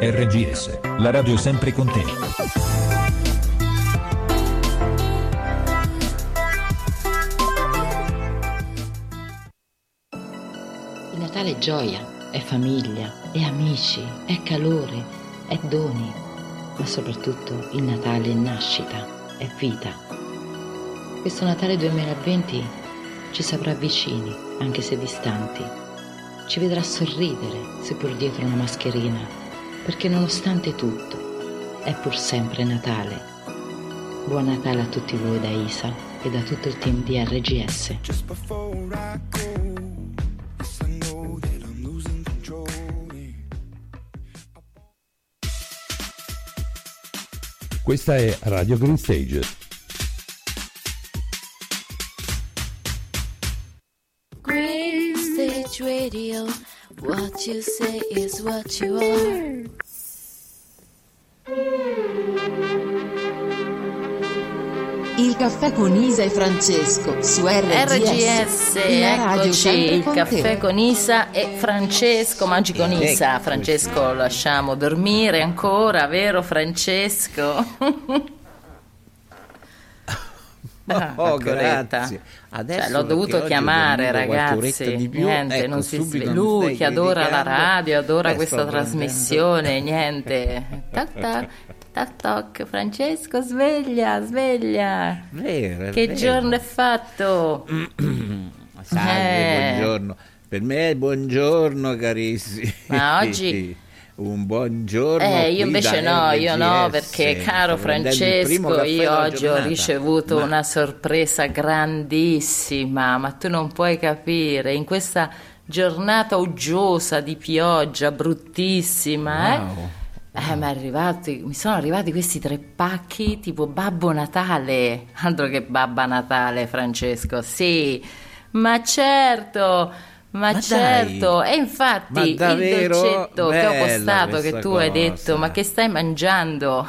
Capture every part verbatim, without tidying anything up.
R G S, la radio sempre con te. Il Natale è gioia, è famiglia, è amici, è calore, è doni, ma soprattutto il Natale è nascita, è vita. Questo Natale duemilaventi ci saprà vicini, anche se distanti. Ci vedrà sorridere, seppur dietro una mascherina, perché nonostante tutto è pur sempre Natale. Buon Natale a tutti voi da Isa e da tutto il team di R G S. Questa è Radio Green Stage. Green Stage Radio, what you say is what you are. Il caffè con Isa e Francesco su R G S, R G S, eccoci, il caffè te. Con Isa e Francesco, mangi con Isa. Francesco lo lasciamo dormire ancora, vero Francesco? Ah, oh, grazie. Adesso cioè, l'ho dovuto chiamare, ragazzi. Di più. Niente, Ecco, non si sveglia. non Lui che adora la radio, adora eh, questa trasmissione, niente. Tac tac. Toc toc, Francesco, sveglia, sveglia. Vero, che vero. Giorno è fatto? Salve, eh. buongiorno. Per me è buongiorno, carissimi. Ma oggi un buongiorno. Eh, io invece no, R G S. io no, perché caro Francesco, io oggi ho ricevuto Ma... una sorpresa grandissima, ma tu non puoi capire, in questa giornata uggiosa di pioggia, bruttissima, wow. eh? Eh, ma è arrivati, mi sono arrivati questi tre pacchi tipo Babbo Natale, altro che Babba Natale, Francesco, sì, ma certo, ma, ma certo, dai. E infatti Ma il dolcetto che ho postato, che tu cosa. hai detto, ma che stai mangiando?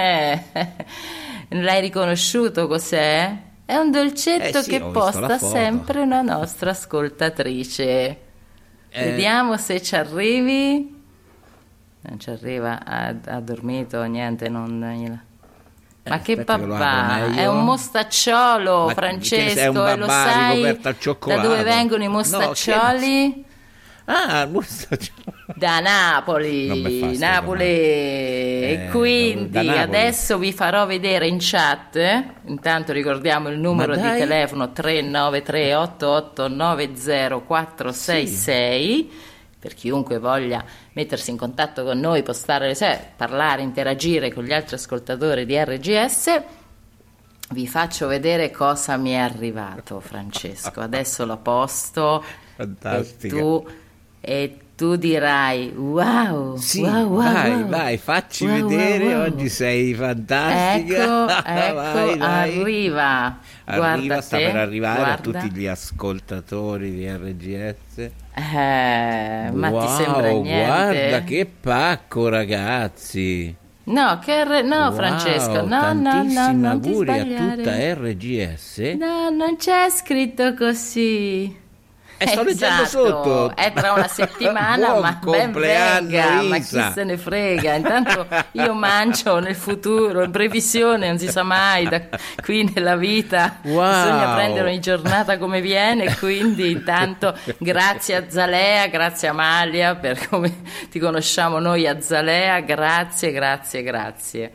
L'hai riconosciuto cos'è? È un dolcetto eh sì, che posta sempre una nostra ascoltatrice. Eh. Vediamo se ci arrivi. Non ci arriva, ha, ha dormito, niente, non... Ma eh, che papà, è un mostacciolo, ma Francesco, è un babà e lo sai ricoperto al cioccolato. Da dove vengono i mostaccioli? No, che... Ah, il mostacciolo. Da Napoli, Napoli. Eh, e quindi adesso vi farò vedere in chat, eh? Intanto ricordiamo il numero di telefono tre nove tre otto otto nove zero quattro sei sei. Sì. Per chiunque voglia mettersi in contatto con noi, postare, cioè, parlare, interagire con gli altri ascoltatori di R G S, vi faccio vedere cosa mi è arrivato, Francesco. Adesso lo posto. Fantastica. E tu, e tu dirai wow, sì, wow, wow, vai, wow. vai, facci wow, vedere, wow, wow. Oggi sei fantastica. Ecco, ecco, vai, vai. arriva. Arriva, guarda sta te, per arrivare guarda. A tutti gli ascoltatori di R G S. Eh, ma wow, ti sembra niente? Guarda che pacco, ragazzi. No, che R... no wow, Francesco, no, no, no, non ti sbagliare. A tutta R G S. No, non c'è scritto così. E sto esatto. leggendo sotto. È tra una settimana, ma ben venga, ma chi se ne frega. Intanto io mangio nel futuro, in previsione, non si sa mai, da qui nella vita wow. Bisogna prendere ogni giornata come viene, quindi intanto grazie a Zalea, grazie a Amalia, per come ti conosciamo noi a Zalea, grazie, grazie, grazie.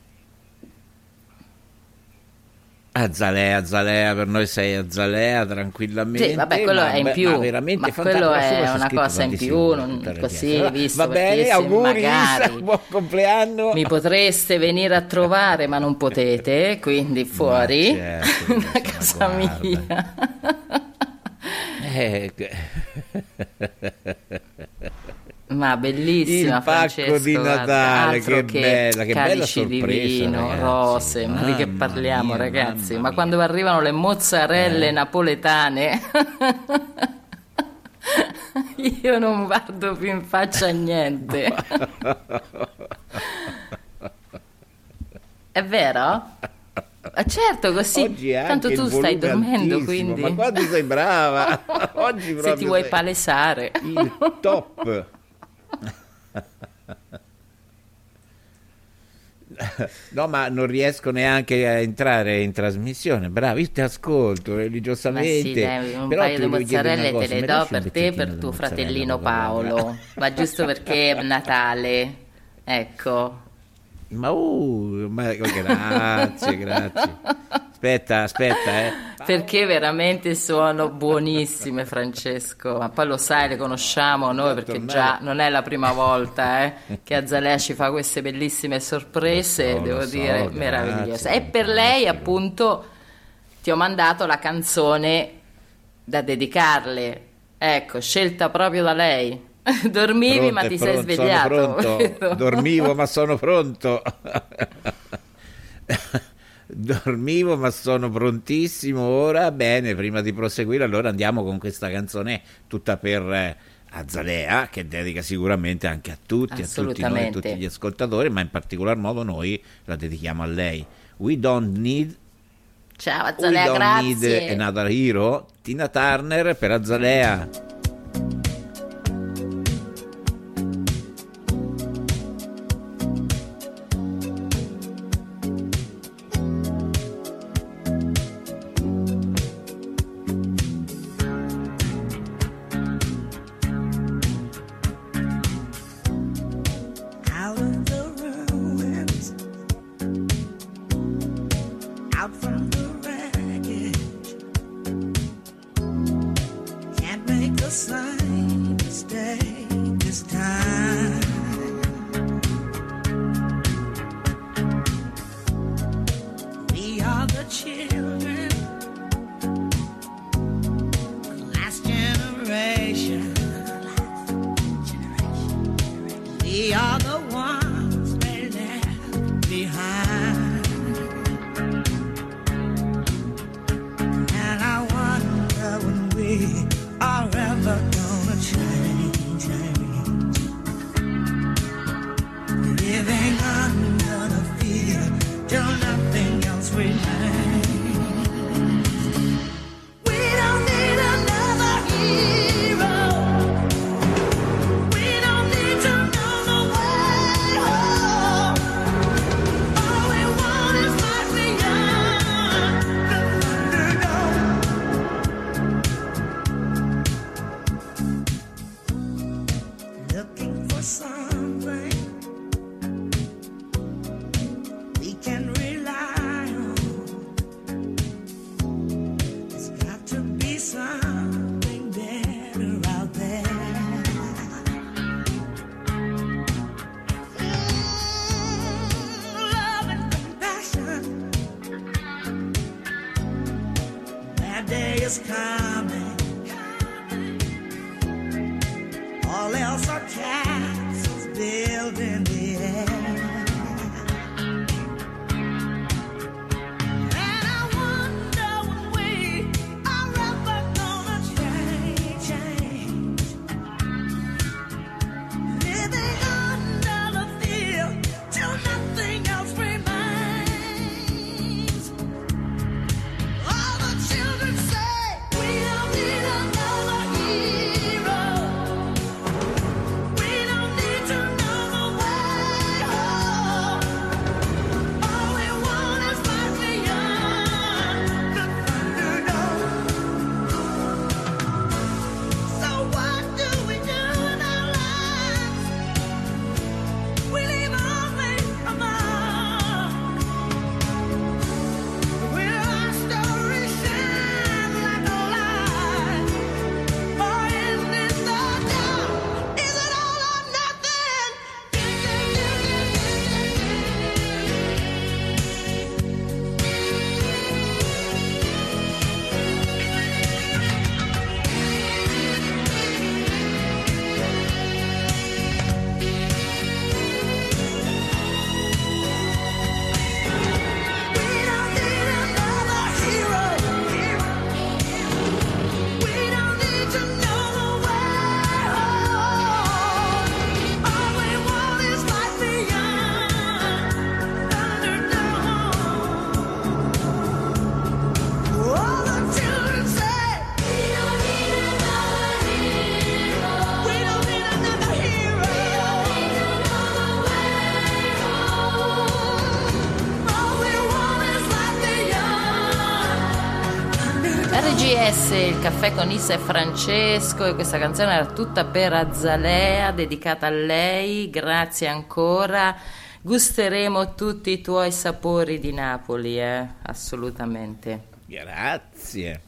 Azalea, Azalea, per noi sei Azalea tranquillamente. Sì, vabbè, quello ma, è in più, ma, veramente ma quello è una cosa in più, non così visto. Va bene, auguri, magari Isa, buon compleanno. Mi potreste venire a trovare, ma non potete, quindi fuori certo, da casa mia. Eh, ma bellissima, il pacco Francesco, di Natale, che, che bella, che bella sorpresa, di vino, ragazzi. Rose, ma di che parliamo, mia, ragazzi? Ma mia. quando arrivano le mozzarelle eh. napoletane, io non guardo più in faccia a niente. È vero? Ah, certo, così tanto tu stai dormendo, quindi. Ma quando sei brava, oggi proprio se ti vuoi sei palesare il top. No, ma non riesco neanche a entrare in trasmissione. Bravo, io ti ascolto religiosamente. Ma sì, dai, un però paio ti di voglio chiedere mozzarelle una te cosa, le mi do lasci un per te e pezzettino per di tuo mozzarella, fratellino poca roba? Paolo, ma giusto perché è Natale, ecco. Ma, uh, ma grazie, grazie. Aspetta, aspetta, eh. Perché veramente sono buonissime, Francesco. Ma poi lo sai, le conosciamo noi perché già non è la prima volta eh, che Azalea ci fa queste bellissime sorprese, Lo so, devo lo so, dire, grazie, meravigliose. E per grazie, lei, grazie. appunto, ti ho mandato la canzone da dedicarle. Ecco, scelta proprio da lei. Dormivi, Pronto, ma è ti sei pronto, svegliato. sono pronto. vero? Dormivo, ma sono pronto. Dormivo, ma sono prontissimo ora. Bene, prima di proseguire, allora andiamo con questa canzone tutta per eh, Azalea, che dedica sicuramente anche a tutti, a tutti noi, a Assolutamente. tutti gli ascoltatori, ma in particolar modo noi la dedichiamo a lei. We don't need, Ciao we Azalea, don't grazie. need another hero. Tina Turner per Azalea. Out of the ruins, out from the wreckage, can't make the same mistake this time. We are the children, the last generation. We are the ones they left behind. And I wonder when we are ever gonna change, change. Living under the fear till nothing else remains. We don't need another hero. We don't need to know the way home. All we want is life beyond the thunderdome. Looking for something we can rely on. There's got to be something better out there. Love and compassion. That day is coming. All else are castles built in the air. And I wonder when we are ever gonna change, change. Living under the fear till nothing else remains. All the children say we don't need another hero. We don't need to know the way home. S, il caffè con Isa e Francesco, e questa canzone era tutta per Azalea, dedicata a lei. Grazie ancora. Gusteremo tutti i tuoi sapori di Napoli, eh? Assolutamente. Grazie.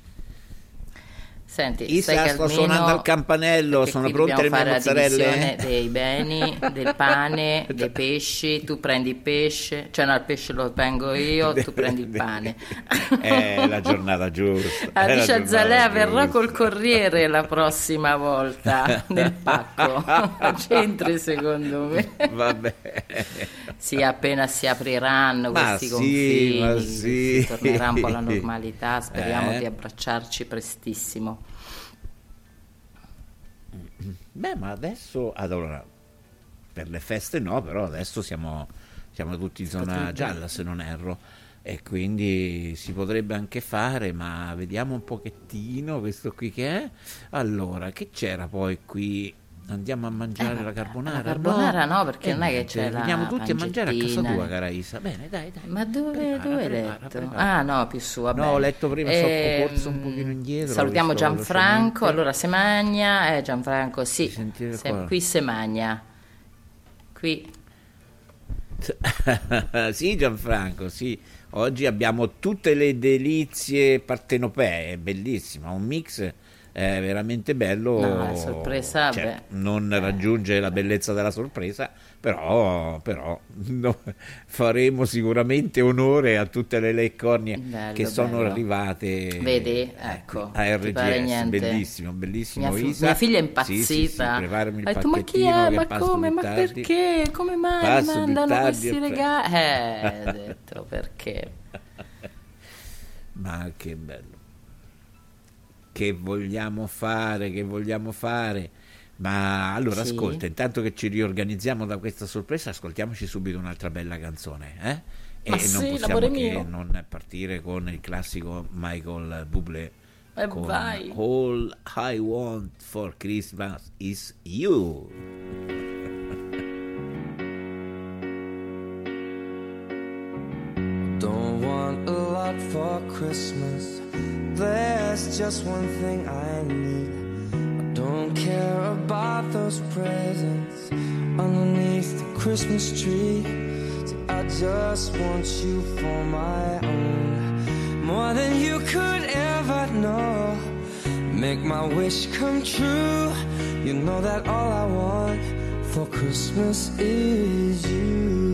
Senti, Isa, stai sto calmino, suonando al campanello, perché sono qui pronte le dobbiamo mie fare la divisione mozzarelle? dei beni, del pane, dei pesci. Tu prendi il pesce, cioè no, il pesce lo tengo io, tu prendi il pane. È la giornata giusta. Ah, è la dice giornata Azalea, verrò giusta. col corriere la prossima volta nel pacco. C'entri secondo me. Vabbè. Sì, appena si apriranno Ma questi sì, confini, ma sì. si tornerà un po' alla normalità, speriamo Eh. di abbracciarci prestissimo. Beh, ma adesso, allora, per le feste no, però adesso siamo, siamo tutti in zona Potrebbe. gialla, se non erro, e quindi si potrebbe anche fare, ma vediamo un pochettino questo qui che è. Allora, che c'era poi qui? Andiamo a mangiare Eh, la carbonara? la carbonara no, perché Eh, non è che niente, c'è la veniamo tutti a mangiare a casa pancettina. tua, cara Isa. Bene, dai, dai. Ma dove, Prepara, dove hai prepara, letto? prepara. Ah no, più su, vabbè. No, ho letto prima, so- ho corso un Ehm, pochino indietro, Salutiamo ho visto Gianfranco, velocemente. allora se magna, eh, Gianfranco, sì, Di sentire se- qua. qui se magna, qui, Sì, Gianfranco, sì. Oggi abbiamo tutte le delizie partenopee, è bellissima, un mix eh, veramente bello. No, la sorpresa, Certo, beh. non raggiunge la bellezza della sorpresa, però, però no, faremo sicuramente onore a tutte le leccornie Bello, che sono bello. arrivate. Vedi, eh, ecco, a ti pare R G S, niente. bellissimo, bellissimo. Mia, fi- Isa. mia figlia è Sì, sì, sì, impazzita, preparami il ha detto ma chi pacchettino è, che ma passo come, più ma tardi. perché, come mai Passo più mandano tardi questi e pre- regali, eh, ho detto perché. Ma che bello. Che vogliamo fare, che vogliamo fare? Ma allora Sì. ascolta, intanto che ci riorganizziamo da questa sorpresa, ascoltiamoci subito un'altra bella canzone, eh? E Ma non sì, possiamo l'amore che mio. non partire con il classico Michael Bublé E con vai. All I Want for Christmas is You. Don't want a lot for Christmas. There's just one thing I need. I don't care about those presents underneath the Christmas tree. So I just want you for my own, more than you could ever know. Make my wish come true. You know that all I want for Christmas is you.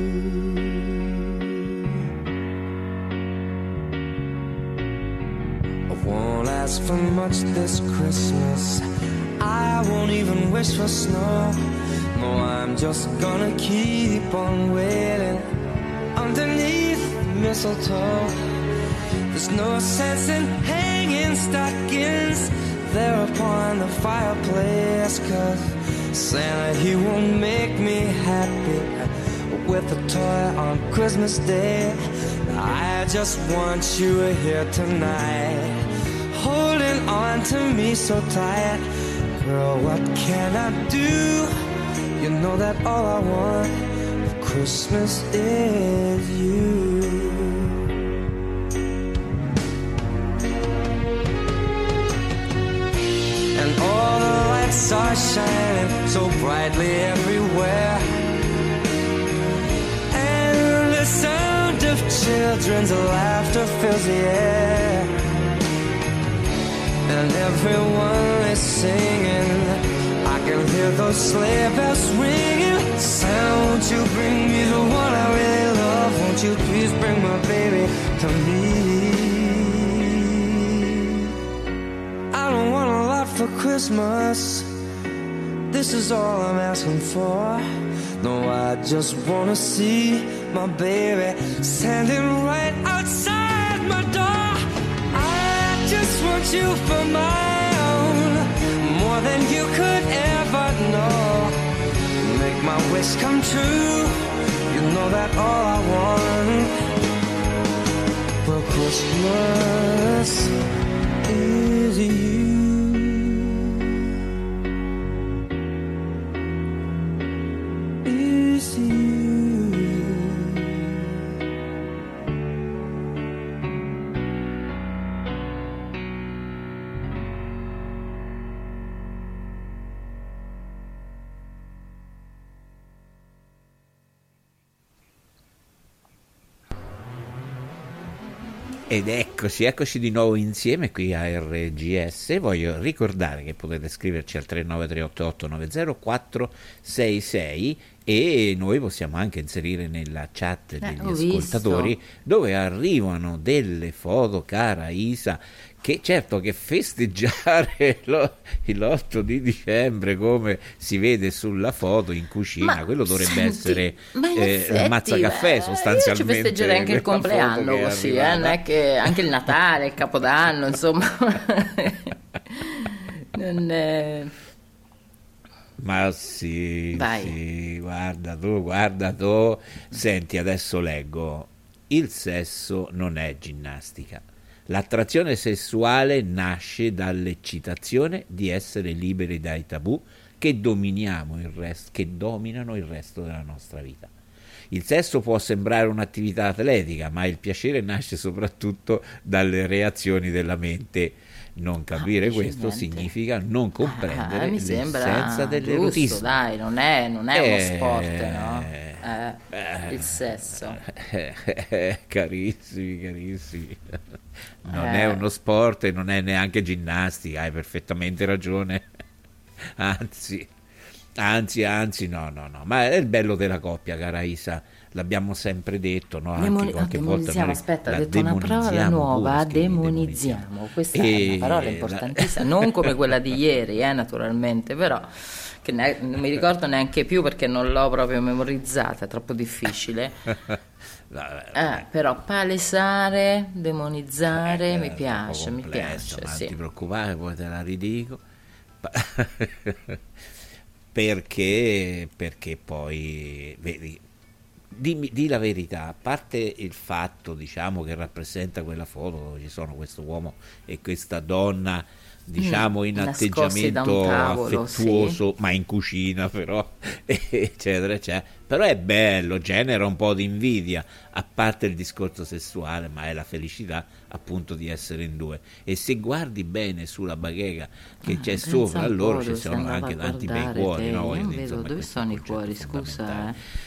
Won't ask for much this Christmas. I won't even wish for snow. No, I'm just gonna keep on waiting underneath mistletoe. There's no sense in hanging stockings there upon the fireplace, 'cause Santa, he won't make me happy with a toy on Christmas Day. I just want you here tonight, holding on to me so tight. Girl, what can I do? You know that all I want for Christmas is you. And all the lights are shining so brightly everywhere, and the sound of children's laughter fills the air, and everyone is singing. I can hear those sleigh bells ringing. Santa, won't you bring me the one I really love? Won't you please bring my baby to me? I don't want a lot for Christmas. This is all I'm asking for. No, I just wanna see my baby standing right outside my door. I just want you for my own, more than you could ever know. Make my wish come true. You know that all I want for Christmas is you. Is you. Ed eccoci, eccoci di nuovo insieme qui a R G S. Voglio ricordare che potete scriverci al tre nove tre otto otto nove zero quattro sei sei e noi possiamo anche inserire nella chat degli eh, ascoltatori visto. dove arrivano delle foto, cara Isa, che certo che festeggiare lo, l'otto di dicembre come si vede sulla foto in cucina, ma quello dovrebbe senti, essere ma in eh, effetti, mazzacaffè beh, sostanzialmente. Io ci festeggerei anche il compleanno così, eh, non è che anche il Natale, il Capodanno, insomma. non è... Ma sì, Vai. sì, guarda tu, guarda tu. Senti, adesso leggo. Il sesso non è ginnastica. L'attrazione sessuale nasce dall'eccitazione di essere liberi dai tabù che dominiamo il resto, che dominano il resto della nostra vita. Il sesso può sembrare un'attività atletica, ma il piacere nasce soprattutto dalle reazioni della mente. Non capire ah, questo niente. significa non comprendere ah, mi sembra l'essenza dell'erotismo. giusto, dai, non è, non è eh, uno sport, no? Eh, eh, il sesso. Eh, eh, carissimi, carissimi. Non Eh. è uno sport e non è neanche ginnastica, hai perfettamente ragione. Anzi, anzi, anzi, no, no, no. Ma è il bello della coppia, cara Isa. L'abbiamo sempre detto, no? Anche Demoni- qualche ah, volta demonizziamo, noi aspetta, la ho detto una parola demonizziamo nuova, pure, scrivi, demonizziamo. Questa E è una parola la- importantissima, non come quella di ieri, eh, naturalmente, però che ne- non mi ricordo neanche più perché non l'ho proprio memorizzata, è troppo difficile. Eh, però palesare, demonizzare, Eh, mi è piace, troppo mi complesso, piace, ma sì. non ti preoccupare, poi te la ridico. Pa- perché perché poi vedi, dimmi, di la verità, a parte il fatto, diciamo, che rappresenta quella foto dove ci sono questo uomo e questa donna, diciamo, in nascosti da un atteggiamento tavolo, affettuoso, ma in cucina però, eccetera, eccetera. Però è bello, genera un po' di invidia, a parte il discorso sessuale, ma è la felicità appunto di essere in due. E se guardi bene sulla bacheca che c'è Pensa sopra, un po' allora ci dove sono sei andata anche a tanti bei guardare cuori, te. no? Io Voglio non dire, vedo, insomma, dove questo è sono un i cuori, concetto scusa, fondamentale. eh.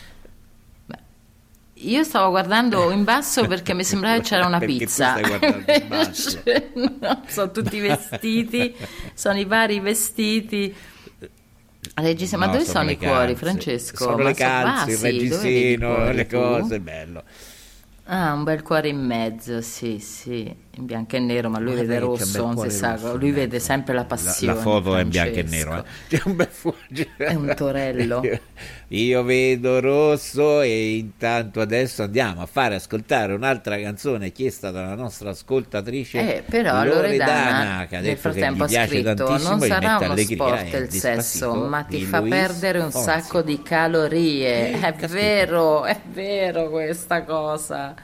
Io stavo guardando in basso perché mi sembrava che c'era una Perché tu pizza. stai guardando in basso. No, sono tutti vestiti, sono i vari vestiti. Regista, ma No, dove sono sono le i cuori, calze. Francesco? Sono Ma le calze, il bassi, dove vedi i reggiseno, cuori le tu? cose, bello. Ah, un bel cuore in mezzo, sì, sì, in bianco e nero, ma lui Guarda vede che c'è un bel rosso, non cuore si sa, rosso in lui mezzo. vede sempre la La, passione. la foto è in bianco e Francesco. nero, eh. C'è un bel fuoco. È un torello. Io, io vedo rosso e intanto adesso andiamo a fare ascoltare un'altra canzone chiesta dalla nostra ascoltatrice Eh, però Loredana che ha nel detto frattempo ha che gli piace scritto: tantissimo, non gli sarà mette uno allegria, sport è il sesso, Despacito ma ti di fa Luis perdere un Fonsi. sacco di calorie. Eh, È caspita. vero, è vero questa cosa.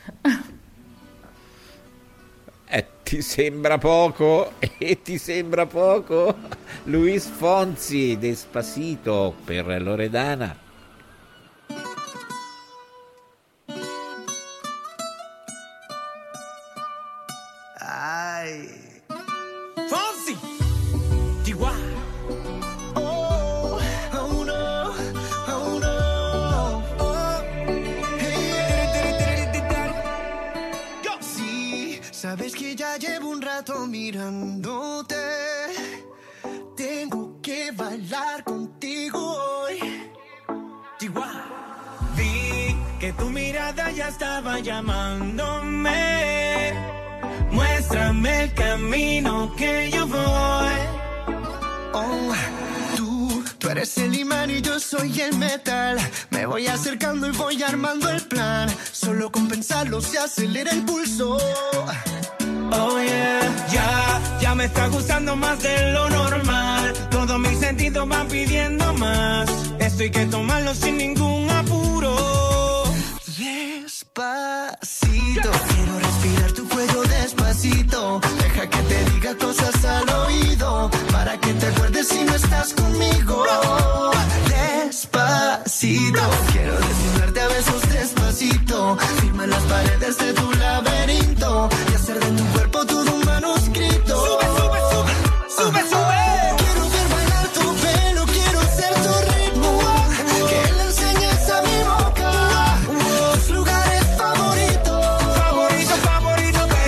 Eh, ti sembra poco? E ti sembra poco? Luis Fonsi, Despacito per Loredana. Ay. Fonsi, Chihuahua. Oh, oh no, oh no. Oh. Hey. Yo. Sí, sabes que ya llevo un rato mirándote. Tengo que bailar contigo hoy. Chihuahua. Vi que tu mirada ya estaba llamándome. Muéstrame el camino que yo voy. Oh, tú, tú eres el imán y yo soy el metal. Me voy acercando y voy armando el plan. Solo con pensarlo se acelera el pulso. Oh yeah, ya, ya me está gustando más de lo normal. Todos mis sentidos van pidiendo más. Esto hay que tomarlo sin ningún apuro. Despacito, quiero respirar tu cuello despacito. Deja que te diga cosas al oído, para que te acuerdes si no estás conmigo. Despacito, quiero desnudarte a besos despacito. Firma las paredes de tu laberinto y hacer de tu cuerpo todo un manuscrito. Sube, sube, sube, sube, sube. Quiero ver bailar tu pelo, quiero ser tu ritmo. Que le enseñes a mi boca tus lugares favoritos. Favorito, favorito,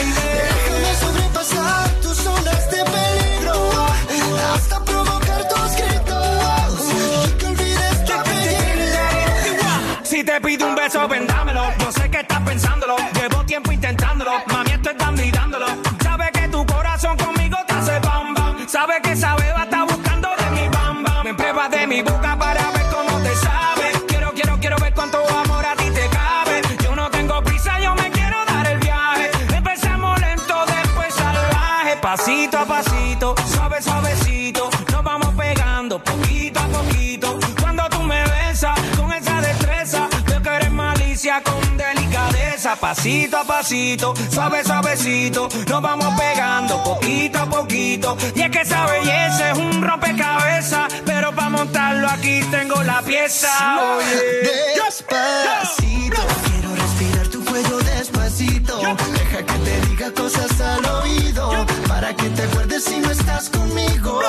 Sabes, so vendámelo. Yo sé que estás pensándolo. Llevo tiempo intentándolo. Mami, esto están dándolo. Sabes que tu corazón conmigo te hace bam bam. Sabes que esa beba está buscando de mi bam bam. Me pruebas de mi boca para ver cómo te sabe. Quiero, quiero, quiero ver cuánto amor a ti te cabe. Yo no tengo prisa, yo me quiero dar el viaje. Empezamos lento, después salvaje. Pasito a pasito, suave, suavecito. Nos vamos pegando poquito a poquito. Cuando tú me besas con esa destreza, veo que eres malicia con delicadeza. Pasito a pasito, suave, suavecito. Nos vamos pegando poquito a poquito. Y es que esa belleza es un rompecabezas, pero para montarlo aquí tengo la pieza. Oye, despacito, quiero respirar tu cuello despacito. Deja que te diga cosas al oído, para que te acuerdes si no estás conmigo.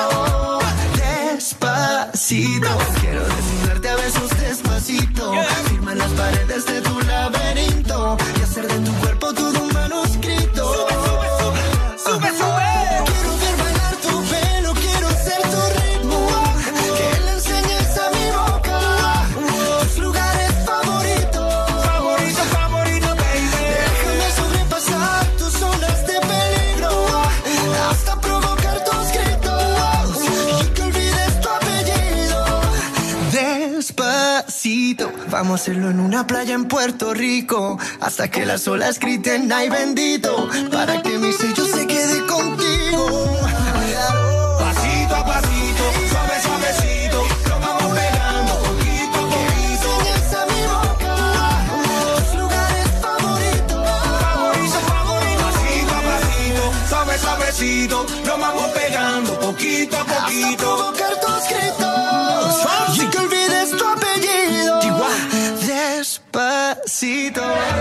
Despacito, quiero desnudarte a besos despacito. Firma en las paredes de tu laberinto y hacer de tu cuerpo todo un manuscrito. Sube, sube, sube. Quiero ver bailar tu pelo, quiero ser tu ritmo. Que le enseñes a mi boca tus lugares favoritos. Favorito, favorito, baby. Déjame sobrepasar tus zonas de peligro hasta provocar tus gritos y que olvides tu apellido. Despacito, vamos a hacerlo en una playa en Puerto Rico hasta que las olas griten ay bendito, para que mi sello se quede contigo. Pasito a pasito, suave, suavecito. Nos vamos pegando poquito a poquito. Enseñas a mi boca tus lugares favoritos. Favorito, favorito. Pasito a pasito, suave, suavecito. Nos vamos pegando poquito a poquito. Hasta provocar tus gritos y que olvides tu apellido. Despacito.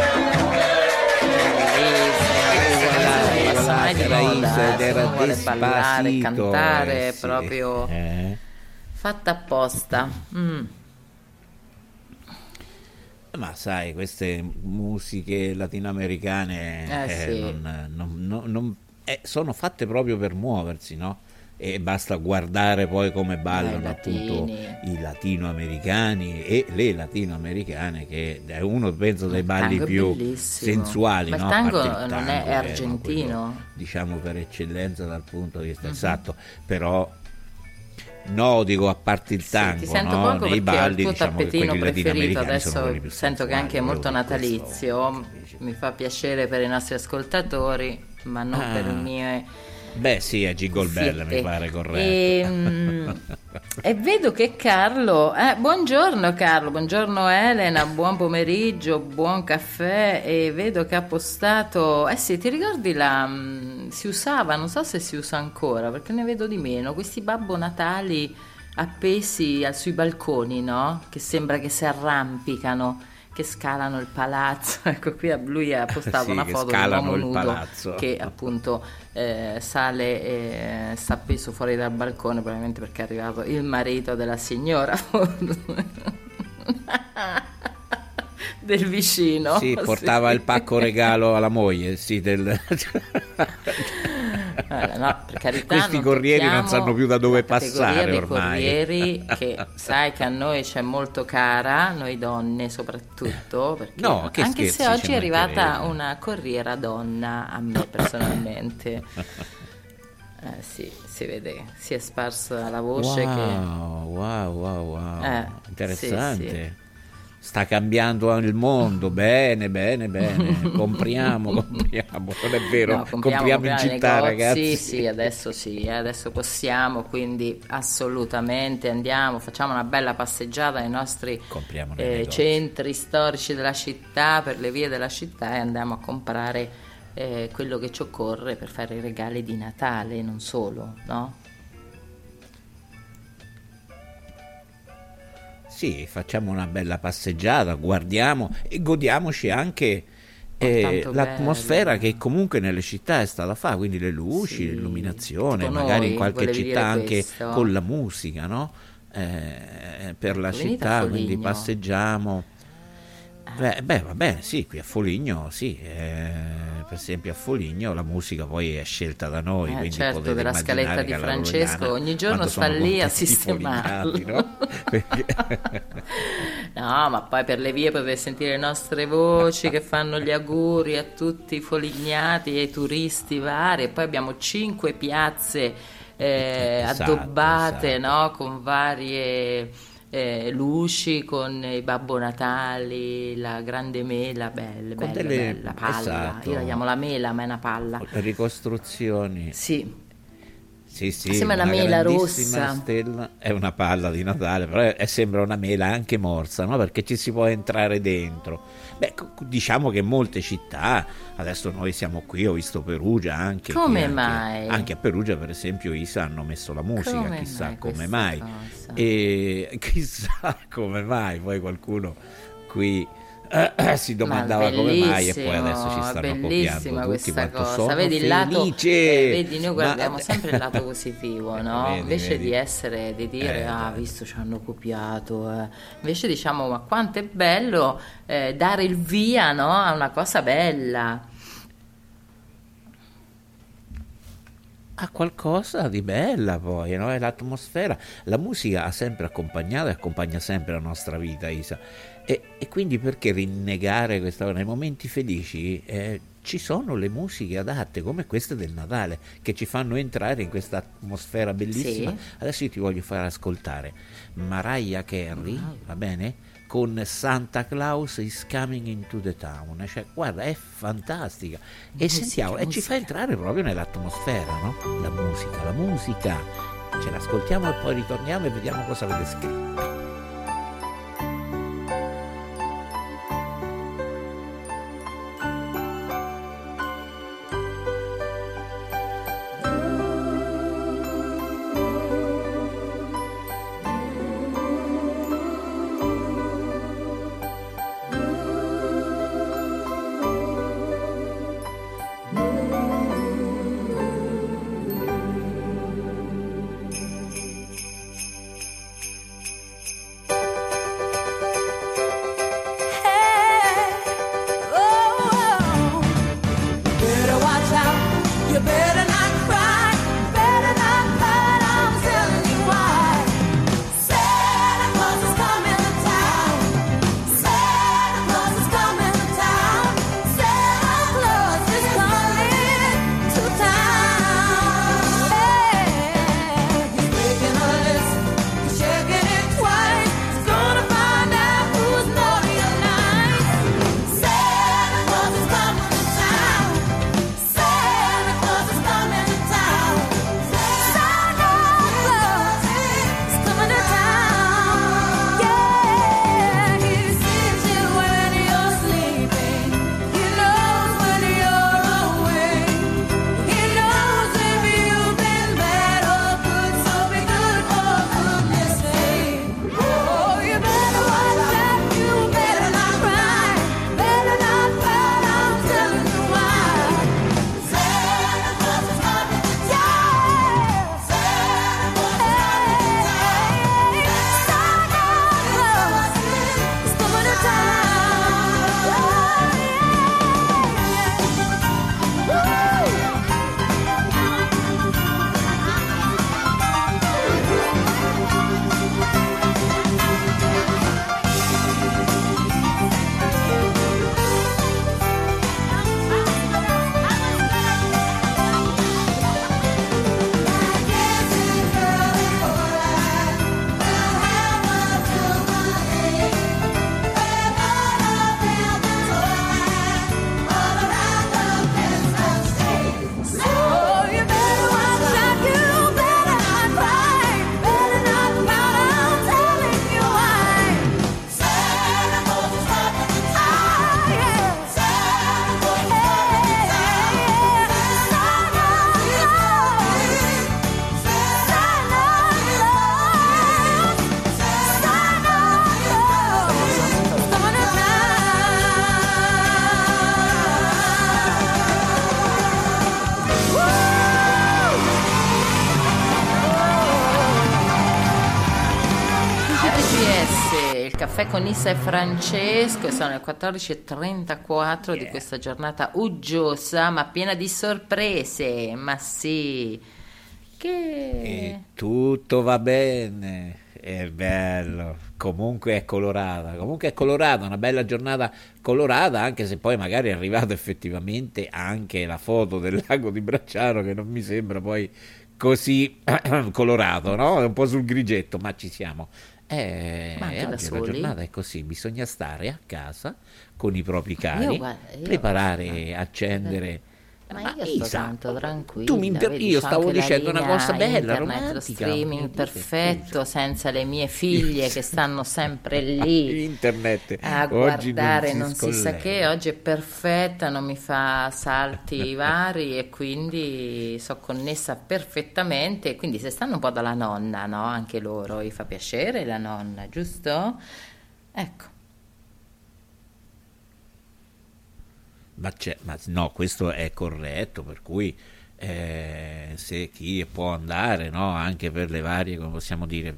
Mai di moda, eh, era uno vuole ballare, Despacito, cantare, eh, sì. proprio Eh. fatta apposta. Mm. Ma sai, queste musiche latinoamericane Eh, eh, sì. non- non- non- non- eh, sono fatte proprio per muoversi, no? E basta guardare poi come ballano Eh, i appunto latini. i latinoamericani e le latinoamericane, che è uno penso dei Il balli tango è più bellissimo. sensuali, Ma il no? tango A parte il non è tango, che argentino? quello, diciamo per eccellenza dal punto di vista Mhm. esatto, però no, dico a parte il Sì, tango, ti sento no? poco Nei perché ho balli il tuo diciamo che tappetino quelli preferito, latinoamericani sono adesso quelli più sento che è anche sensuali, molto proprio per questo. natalizio, mi fa piacere per i nostri ascoltatori, ma non Ah. per i miei. Beh sì, è Jingle Bell Cuffiette. mi pare corretto. E, mm, e vedo che Carlo, eh, buongiorno Carlo, buongiorno Elena, buon pomeriggio, buon caffè, e vedo che ha postato, eh sì, ti ricordi la, mm, si usava, non so se si usa ancora perché ne vedo di meno, questi Babbo Natali appesi al- sui balconi, no? Che sembra che si arrampicano, che scalano il palazzo. Ecco, qui a- lui ha postato Sì, una che foto di un scalano uomo il nudo palazzo. che appunto eh, sale e sta appeso fuori dal balcone, probabilmente perché è arrivato il marito della signora del vicino. Sì, portava Sì. il pacco regalo alla moglie, sì, del... Eh, no, per carità, Questi non corrieri non tocchiamo sanno più da dove la categoria passare dei ormai. corrieri che sai che a noi c'è molto cara, noi donne soprattutto, perché No, che anche scherzi, se oggi ci è arrivata mancherebbe. una corriera donna a me personalmente. Eh, sì, si vede, si è sparsa la voce che Wow, wow, wow, wow. Eh, Interessante. sì, sì. Sta cambiando il mondo, bene, bene, bene. Compriamo, compriamo, non è vero? No, compriamo, in compriamo città, negozi, ragazzi. sì, adesso sì, eh, adesso possiamo, quindi assolutamente andiamo, facciamo una bella passeggiata nei nostri Compriamo nei eh, negozi. centri storici della città, per le vie della città, e andiamo a comprare eh, quello che ci occorre per fare i regali di Natale, non solo, no? Sì, facciamo una bella passeggiata, guardiamo e godiamoci anche eh, tanto l'atmosfera bello. che comunque nelle città è stata fatta, quindi le luci, Sì, l'illuminazione, tipo magari noi, in qualche volevi città dire anche questo? con la musica, no? Eh, per la Venite a città, quindi Foligno. passeggiamo. Beh, beh, va bene, sì, qui a Foligno, sì, eh, per esempio a Foligno la musica poi è scelta da noi, Eh, quindi certo, potete della scaletta immaginare di che alla Francesco Loriana, ogni giorno quando sta sono lì a contenti i sistemarlo. folignati, no? Perché- No, ma poi per le vie potete sentire le nostre voci che fanno gli auguri a tutti i folignati e ai turisti vari. E poi abbiamo cinque piazze eh, Esatto, addobbate, esatto. no? Con varie eh, luci, con i Babbo Natali, la grande mela, bella, Con bella, delle- bella, palla. esatto. Io la chiamo la mela, ma è una palla. ricostruzioni. Sì, Sì, sì, sembra una una mela grandissima rossa. stella, è una palla di Natale, però è, è- sembra una mela anche morsa, no? Perché ci si può entrare dentro. Beh, co- diciamo che molte città, adesso noi siamo qui, ho visto Perugia anche. Come qui, anche- mai? Anche a Perugia, per esempio, Isa hanno messo la musica, Come chissà mai come questa mai. cosa? E chissà come mai, poi qualcuno qui eh, si domandava Ma come mai e poi bellissimo, adesso ci stanno bellissima copiando tutti questa quanto cosa. sono Vedi il lato, felice. eh, vedi, noi Ma- guardiamo sempre il lato positivo, no? Vedi, Invece vedi. di essere, di dire, Eh, ah, dai. visto ci hanno copiato, eh. Invece diciamo, ma quanto è bello eh, dare il via, no? A una cosa bella. Ha qualcosa di bella poi, no? È l'atmosfera, la musica ha sempre accompagnato e accompagna sempre la nostra vita, Isa, e, e quindi perché rinnegare questa cosa? Nei momenti felici eh, ci sono le musiche adatte come queste del Natale che ci fanno entrare in questa atmosfera bellissima. Sì. Adesso io ti voglio far ascoltare Mariah Carey, va bene? Con Santa Claus is coming into the town, cioè guarda, è fantastica e Musica, sentiamo e ci musica. fa entrare proprio nell'atmosfera, no? La musica, la musica, ce l'ascoltiamo e poi ritorniamo e vediamo cosa avete scritto. Caffè con Issa e Francesco, e sono le quattordici e trentaquattro yeah. di questa giornata uggiosa ma piena di sorprese. Ma sì, che e tutto va bene, è bello, comunque è colorata, comunque è colorata, una bella giornata colorata, anche se poi magari è arrivata effettivamente anche la foto del lago di Bracciano, che non mi sembra poi così colorato, no? È un po' sul grigetto, ma ci siamo. Eh, ma anche da oggi soli. La giornata è così, bisogna stare a casa con i propri cari, io, guarda, io preparare, accendere. Ma Ma io Isa, sto tanto tranquilla. tu mi inter- vedi, io c'ho stavo anche la dicendo una linea cosa bella, internet, romantica. lo streaming Dio, perfetto, scusa. senza le mie figlie che stanno sempre lì Internet a oggi guardare, non non si si sa scollega. che. Oggi è perfetta, non mi fa salti vari e quindi sono connessa perfettamente. Quindi se stanno un po' dalla nonna, no? Anche loro, gli fa piacere la nonna, giusto? Ecco. Ma, c'è, ma no, questo è corretto, per cui eh, se chi può andare, no, anche per le varie, come possiamo dire,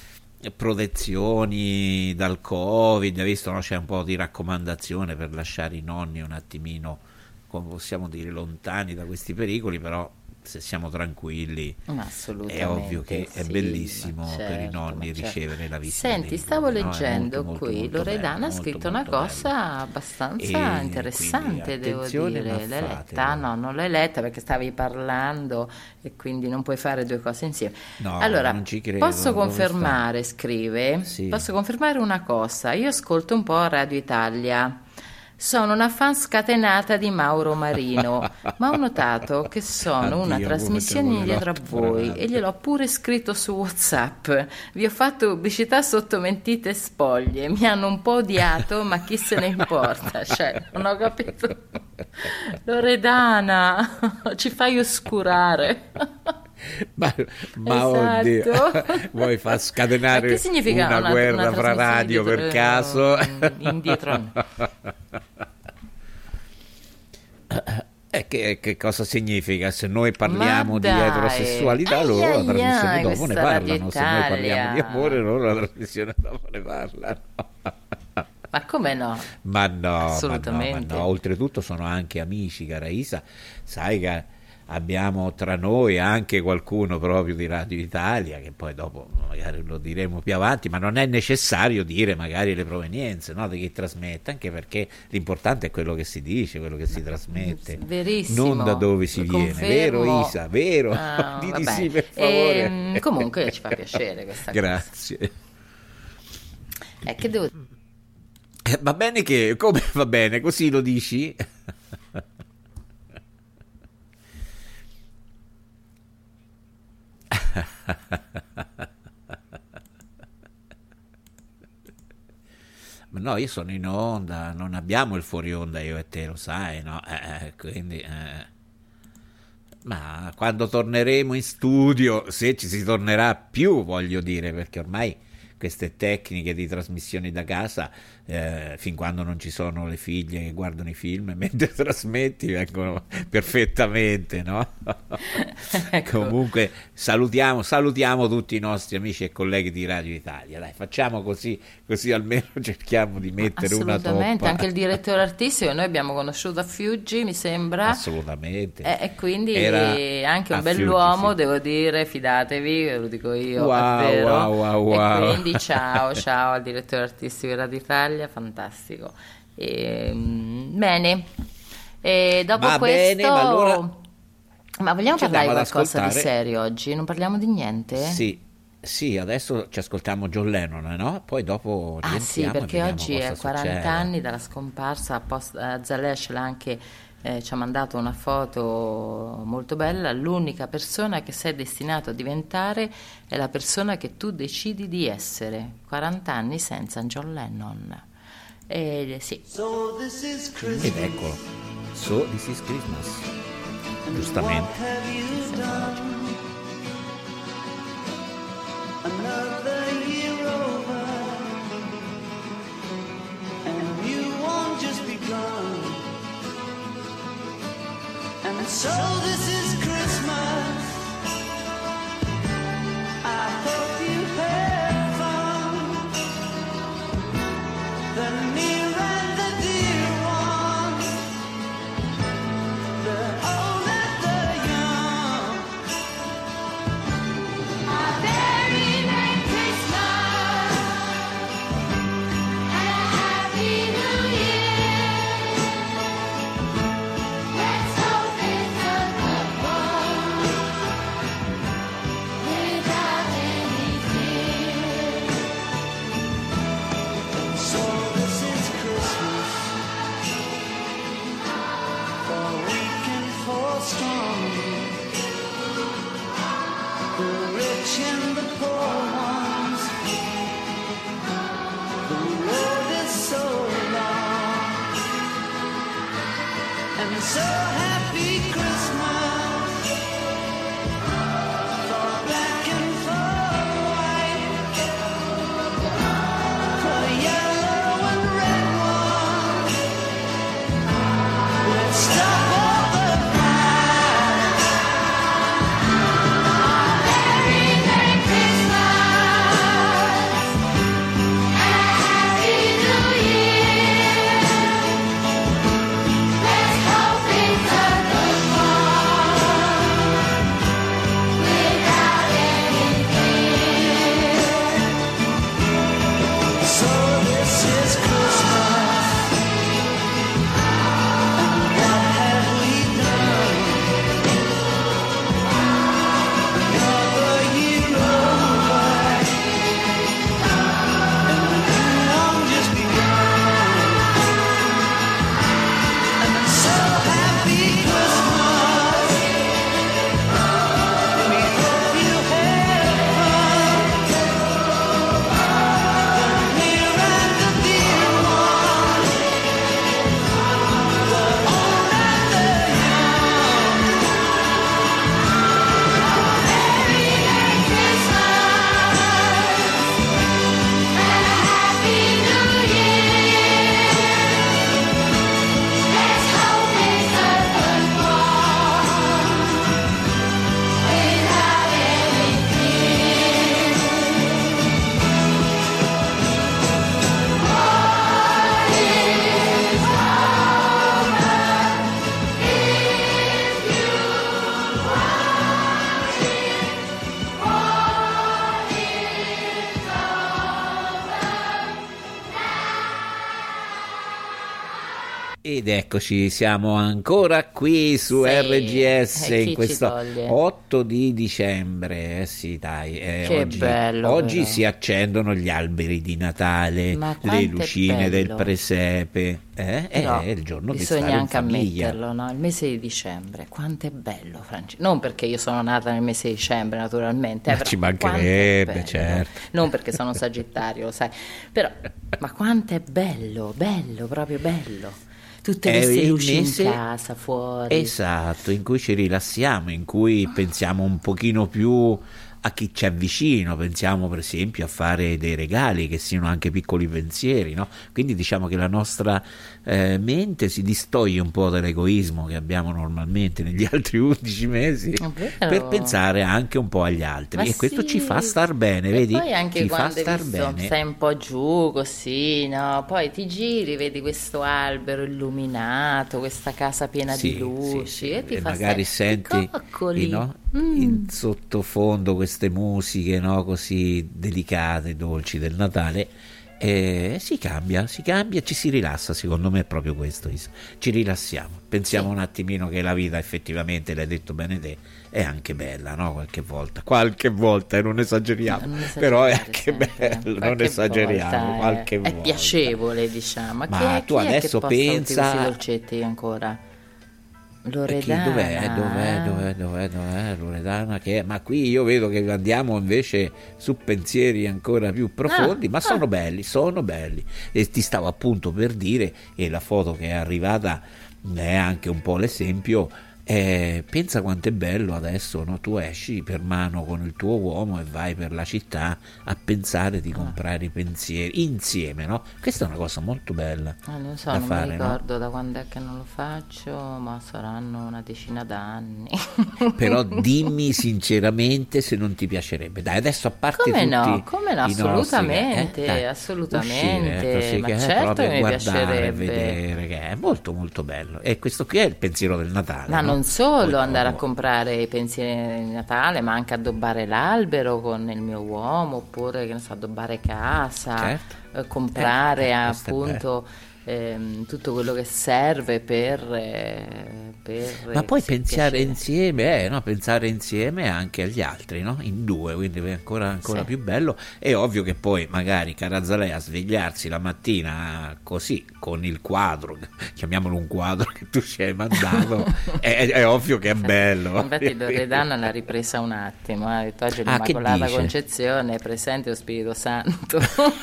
protezioni dal Covid, visto, no, c'è un po' di raccomandazione per lasciare i nonni un attimino, come possiamo dire, lontani da questi pericoli, però se siamo tranquilli Ma assolutamente, è ovvio che è sì, bellissimo ma certo, per i nonni ma certo. ricevere la visita. Senti, dei stavo nonni, no? È leggendo molto, molto, qui, molto Loredana bello, ha molto, scritto una molto cosa bello. abbastanza E interessante, quindi, devo attenzione, dire. ma L'hai letta? fatelo. No, non l'hai letta perché stavi parlando e quindi non puoi fare due cose insieme. No, allora, non ci credo, posso dove confermare, scrive, Sì. posso confermare una cosa, io ascolto un po' Radio Italia. Sono una fan scatenata di Mauro Marino, ma ho notato che sono una Addio, trasmissione come indietro a te lo voi guarda. e gliel'ho pure scritto su WhatsApp. Vi ho fatto pubblicità sotto mentite spoglie, mi hanno un po' odiato, ma chi se ne importa? Cioè, non ho capito. Loredana, ci fai oscurare. Ma, ma Esatto. oddio, vuoi far scatenare Ma che significa una, una- guerra una fra trasmissione radio per indietro- caso? indietro? E che, che cosa significa? Se noi parliamo Ma di dai. eterosessualità, Ai, loro la ai, trasmissione ai, dopo ne questa Radio parlano. Se noi parliamo di Italia. amore, loro la trasmissione dopo ne parlano. Ma come no? Ma no, Assolutamente. ma no, ma no. Oltretutto sono anche amici, cara Isa. Sai che abbiamo tra noi anche qualcuno proprio di Radio Italia, che poi dopo magari lo diremo più avanti, ma non è necessario dire magari le provenienze, no, di chi trasmette, anche perché l'importante è quello che si dice, quello che si trasmette, Verissimo. non da dove si Lo viene. confermo. Vero Isa? Vero? Ah, Diti vabbè. sì, per favore. Ehm, comunque ci fa piacere questa Grazie. cosa. Eh, che devo Eh, Va bene che, come va bene, così lo dici? Ma no, io sono in onda, non abbiamo il fuori onda io e te, lo sai, no? Eh, eh, quindi, eh. Ma quando torneremo in studio, se ci si tornerà più, voglio dire, perché ormai queste tecniche di trasmissioni da casa, eh, fin quando non ci sono le figlie che guardano i film mentre trasmetti, vengono perfettamente, no? Ecco. Comunque salutiamo, salutiamo tutti i nostri amici e colleghi di Radio Italia, dai, facciamo così, così almeno cerchiamo di mettere una assolutamente, toppa. anche il direttore artistico che noi abbiamo conosciuto a Fiuggi, mi sembra. Assolutamente. Eh, e quindi Era anche un a bell'uomo, Fiuggi, sì. devo dire, fidatevi, ve lo dico io, Wow, è vero. wow, wow, wow. E quindi ciao, ciao al direttore artistico di Radio Italia, fantastico. E, mm, bene, e dopo Va questo... bene, ma allora Ma vogliamo ci parlare di andiamo ad qualcosa di ascoltare. serio oggi? Non parliamo di niente? Sì, sì, adesso ci ascoltiamo John Lennon, no? Poi dopo Ah sì, rientriamo e perché vediamo oggi cosa è quaranta succede. anni dalla scomparsa, post- eh, Zalesh l'ha anche, eh, ci ha mandato una foto molto bella, l'unica persona che sei destinato a diventare è la persona che tu decidi di essere, quaranta anni senza John Lennon. E, sì. Ed eccolo, So This Is Christmas, giustamente. Another year over, and you won't just be gone. And so this is Christmas. I hope you had fun. Ed eccoci, siamo ancora qui su Sì, R G S e chi in ci questo toglie? otto di dicembre. Eh sì, dai, eh, Che oggi, bello, oggi però. si accendono gli alberi di Natale, Ma le quanto è lucine del bello. presepe. Eh, Però è il giorno di bisogna stare in anche famiglia. ammetterlo, no? Il mese di dicembre, quanto è bello, Francesco. Non perché io sono nata nel mese di dicembre, naturalmente, eh, Ma però ci quanto è mancherebbe, bello. certo. Non perché sono Sagittario, lo sai. Però, ma quanto è bello, bello, proprio bello. Tutte È queste il luci mese- in casa, fuori. Esatto, in cui ci rilassiamo, in cui pensiamo un pochino più a chi c'è vicino, pensiamo per esempio a fare dei regali che siano anche piccoli pensieri, no? Quindi diciamo che la nostra eh, mente si distoglie un po' dall'egoismo che abbiamo normalmente negli altri undici mesi È vero. per pensare anche un po' agli altri, Ma e questo sì. ci fa star bene, E vedi? poi anche ci fa quando hai star visto, bene. stai un po' giù così, no? Poi ti giri, vedi questo albero illuminato, questa casa piena Sì, di luci, sì, sì. e ti E fa magari stare- senti i coccoli. no? Mm. in sottofondo queste musiche, no? Così delicate, dolci del Natale, e si cambia, si cambia, ci si rilassa. Secondo me è proprio questo, Isa. Ci rilassiamo, pensiamo Sì. un attimino che la vita effettivamente, l'hai detto bene te, è anche bella, no? Qualche volta, qualche volta, e non esageriamo, Non però è esagerare anche sempre. bello, non Qualche esageriamo, volta è- qualche è, volta. piacevole, diciamo. Ma chi è, tu chi è adesso che posta pensa- tutti questi dolcetti ancora? E chi- Loredana. Dov'è, dov'è, eh? dov'è, dov'è, dov'è Loredana? Che, ma qui io vedo che andiamo invece su pensieri ancora più profondi, Ah, ma sono belli, sono belli. E ti stavo appunto per dire, e la foto che è arrivata è anche un po' l'esempio. Eh, pensa quanto è bello adesso, no? Tu esci per mano con il tuo uomo e vai per la città a pensare di comprare i pensieri insieme, no? Questa è una cosa molto bella Ah, non so, da non fare, mi no? ricordo da quando è che non lo faccio, ma saranno una decina d'anni. Però dimmi sinceramente se non ti piacerebbe. Dai, adesso a parte Come tutti no, come no, i nostri, assolutamente, eh, dai, assolutamente, uscire, così ma che, eh, certo proprio che mi guardare, piacerebbe. vedere, che è molto molto bello. E questo qui è il pensiero del Natale, Ma no? non solo Poi andare a dopo- comprare i pensieri di Natale, ma anche addobbare l'albero con il mio uomo, oppure che ne so, addobbare casa, Certo. eh, comprare Eh, eh, questo è appunto ehm, tutto quello che serve per, eh, per Ma poi sì, pensare piacere. insieme, eh, no? Pensare insieme anche agli altri, no? In due, quindi è ancora, ancora Sì. più bello. È ovvio che poi magari Carazalea svegliarsi la mattina così, con il quadro, chiamiamolo un quadro che tu ci hai mandato, è, è ovvio che è bello. Infatti Loredana l'ha ripresa un attimo, ha detto oggi Ah, che l'Immacolata dice? Concezione, è presente lo Spirito Santo.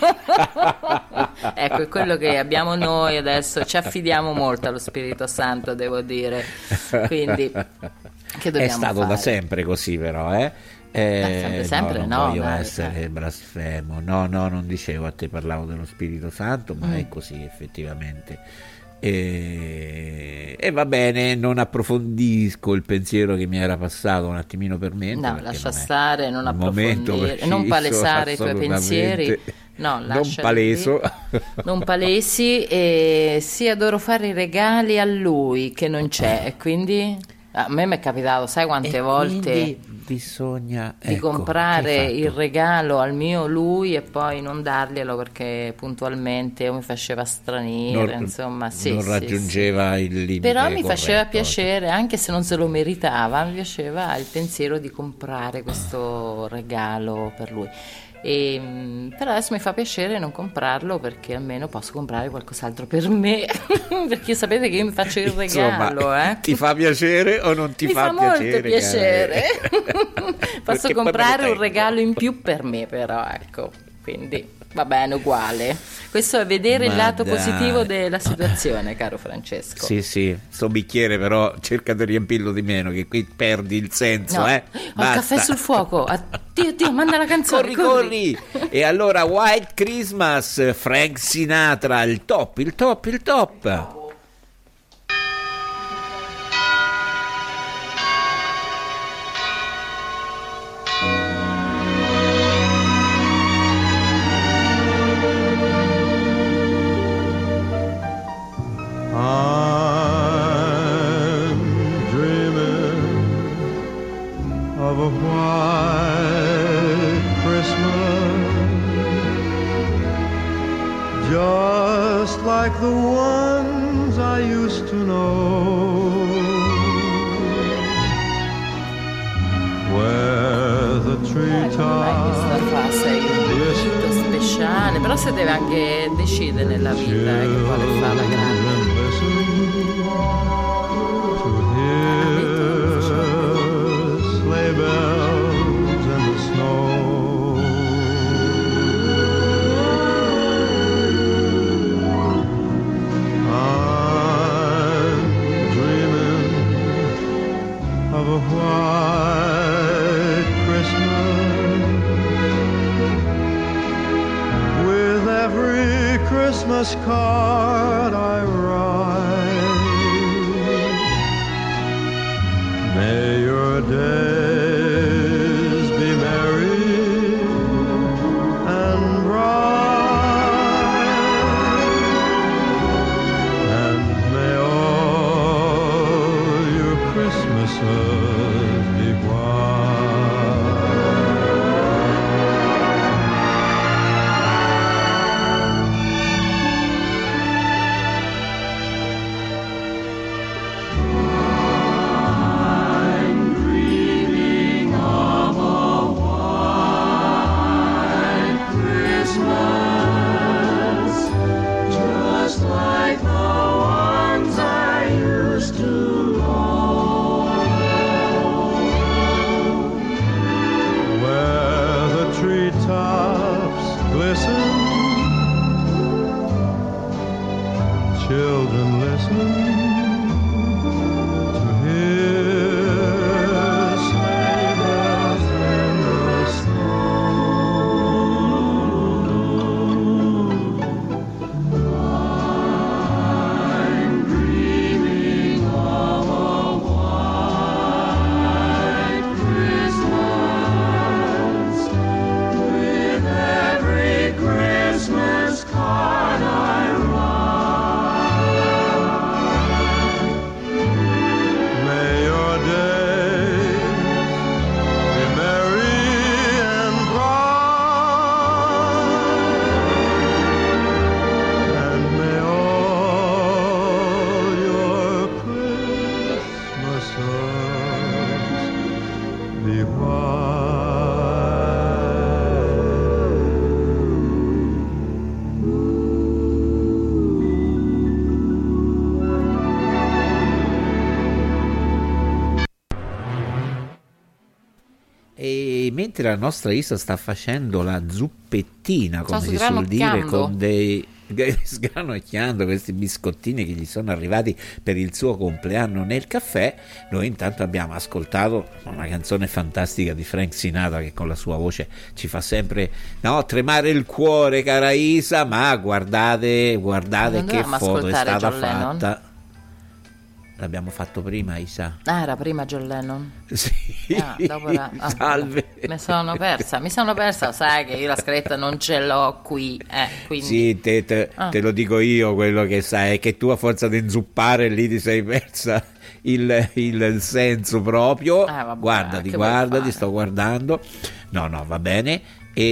Ecco, è quello che abbiamo noi adesso, ci affidiamo molto allo Spirito Santo, devo dire. Quindi, che dobbiamo È stato fare? da sempre così, però, eh? Eh, Da sempre, sempre no, non no, voglio dai, essere eh. blasfemo. No, no, non dicevo a te, parlavo dello Spirito Santo, ma Mm. è così effettivamente. E, e va bene, non approfondisco il pensiero che mi era passato un attimino per mente. No, perché lascia non è stare, non il momento approfondire, non preciso, palesare i tuoi assolutamente. pensieri. No, non lasciali paleso. lì. Non palesi, e sì, adoro fare i regali a lui che non c'è, e quindi a me mi è capitato, sai quante E volte quindi bisogna di ecco, comprare che hai fatto? il regalo al mio lui e poi non darglielo perché puntualmente o mi faceva stranire, Non- insomma, sì, non sì, raggiungeva sì. il limite Però mi faceva corretto. piacere, anche se non se lo meritava, mi piaceva il pensiero di comprare questo regalo per lui. E, mh, però adesso mi fa piacere non comprarlo, perché almeno posso comprare qualcos'altro per me. Perché sapete che io mi faccio il regalo, Insomma, eh. ti fa piacere o non ti Mi fa, molto piacere? piacere. cara? Posso Perché poi me lo comprare un tengo. regalo in più per me, però, ecco, quindi va bene, uguale. Questo è vedere il Ma lato dai. positivo della situazione, caro Francesco. Sì, sì, sto bicchiere però cerca di riempirlo di meno, che qui perdi il senso, No, eh. ho il Basta. caffè sul fuoco. Addio, Dio, manda la canzone. Corri, corri! E allora White Christmas, Frank Sinatra, il top, il top, il top. I'm dreaming of a white Christmas, just like the ones I used to know, where the treetops fase è un speciale, però si deve anche decidere nella vita eh, che quale fa la grande. Sleigh bells in the snow. I'm dreaming of a white Christmas, with every Christmas card I write. May your days be merry and bright, and may all your Christmases be children listen to hear sleigh bells in the snow. I'm dreaming of a white Christmas, with every Christmas card I write. Mentre la nostra Isa sta facendo la zuppettina, come Sto si suol dire, sgranocchiando. con dei sgranocchiando questi biscottini che gli sono arrivati per il suo compleanno nel caffè, noi intanto abbiamo ascoltato una canzone fantastica di Frank Sinatra che con la sua voce ci fa sempre no, tremare il cuore, cara Isa, ma guardate, guardate Non che dovevamo foto è ascoltare stata John Lennon? fatta. L'abbiamo fatto prima, Isa. Ah, era prima John Lennon? Sì, Ah, dopo era- ah, salve. Mi sono persa, mi sono persa, sai che io la scritta non ce l'ho qui, eh, quindi... Sì, te, te- Ah. te lo dico io quello che sai, è che tu a forza di inzuppare lì ti sei persa il, il- il senso proprio. Eh, vabbè, guardati, che vuoi guardati, fare? sto guardando. No, no, va bene.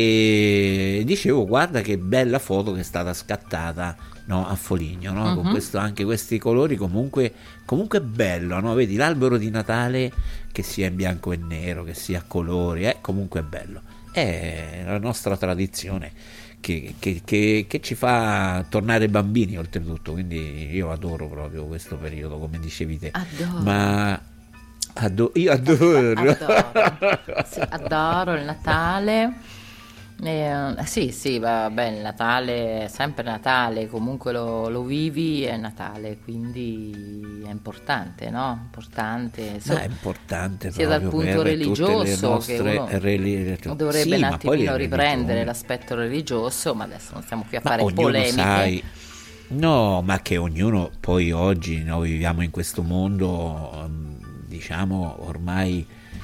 E dicevo, guarda che bella foto che è stata scattata, no, a Foligno, no? Con Mhm. questo, anche questi colori comunque, comunque bello, no? Vedi l'albero di Natale che sia in bianco e nero, che sia a colori, è comunque bello. È la nostra tradizione che, che- che- che ci fa tornare bambini oltretutto, quindi io adoro proprio questo periodo, come dicevi te. Adoro. Ma ado- io adoro. Adoro. Sì, adoro il Natale. Eh, sì, sì, vabbè, il Natale è sempre Natale, comunque lo, lo vivi, è Natale, quindi è importante, no? Importante, so- Ma è importante sia dal proprio punto per religioso tutte le nostre che uno reli- dovrebbe sì, un ma poi le attimino riprendere religioni. l'aspetto religioso, ma adesso non stiamo qui a Ma fare ognuno polemiche. sai, no, ma che ognuno poi oggi noi viviamo in questo mondo, ehm, diciamo ormai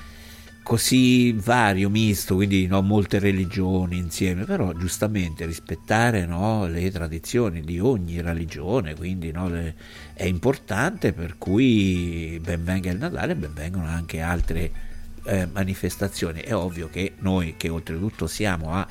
così vario, misto, quindi no, molte religioni insieme, però giustamente rispettare, no, le tradizioni di ogni religione, quindi no, le- è importante, per cui ben venga il Natale, ben vengono anche altre eh, manifestazioni. È ovvio che noi, che oltretutto siamo a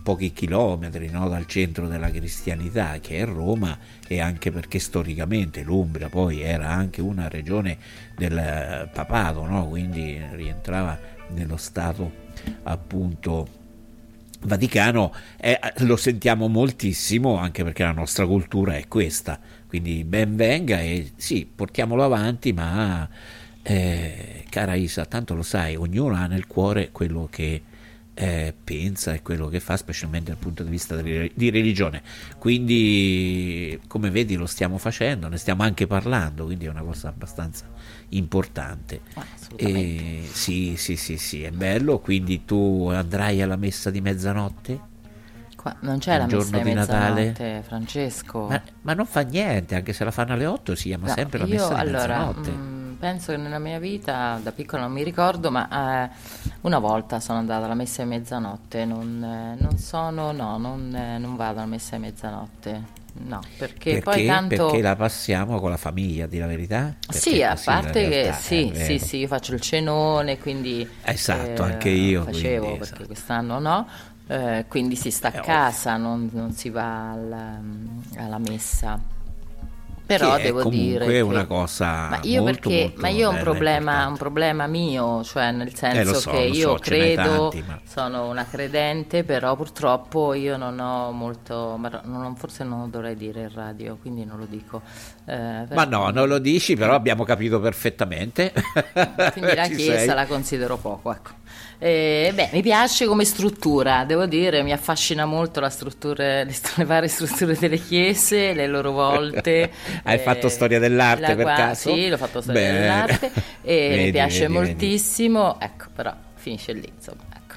pochi chilometri, no, dal centro della cristianità, che è Roma, e anche perché storicamente l'Umbria poi era anche una regione del papato, no? Quindi rientrava nello stato appunto Vaticano. Eh, lo sentiamo moltissimo, anche perché la nostra cultura è questa, quindi ben venga, e sì, portiamolo avanti, ma eh, cara Isa, tanto lo sai, ognuno ha nel cuore quello che Eh, pensa e quello che fa, specialmente dal punto di vista di, di religione. Quindi, come vedi, lo stiamo facendo, ne stiamo anche parlando, quindi è una cosa abbastanza importante. Ah, e, sì, sì, sì, sì, è bello. Quindi tu andrai alla messa di mezzanotte? Qua non c'è Il la messa giorno di di Natale? mezzanotte, Francesco. Ma, ma non fa niente, anche se la fanno alle otto si chiama No, sempre la io, messa di allora, mezzanotte. mh, penso che nella mia vita, da piccola non mi ricordo, ma eh, una volta sono andata alla messa di mezzanotte, non, eh, non sono, no, non, eh, non vado alla messa di mezzanotte, no, perché, Perché? poi tanto... Perché la passiamo con la famiglia, di la verità? Perché Sì, a così la parte che realtà, sì, è sì, vero. sì, io faccio il cenone, quindi... Esatto, eh, anche io, Facevo, quindi, perché esatto. quest'anno no, eh, quindi si sta a Eh, casa, non, non si va alla, alla messa. Però Che è devo comunque dire che una cosa ma io molto, perché molto ma io ho un bella e problema importante. un problema mio, cioè nel senso Eh, lo so, che lo io so, ce n'hai credo, tanti, ma- sono una credente, però purtroppo io non ho molto, ma non- forse non lo dovrei dire in radio, quindi non lo dico. Eh, Ma no, non lo dici, però abbiamo capito perfettamente. quindi la Ci chiesa sei. la considero poco, ecco. Eh, beh, mi piace come struttura, devo dire, mi affascina molto la struttura, le, le varie strutture delle chiese, le loro volte. Hai eh, fatto storia dell'arte la per qua- caso? Sì, l'ho fatto storia Beh. dell'arte e mi Vedi, piace vedi, vedi. moltissimo, ecco, però finisce lì, insomma, ecco.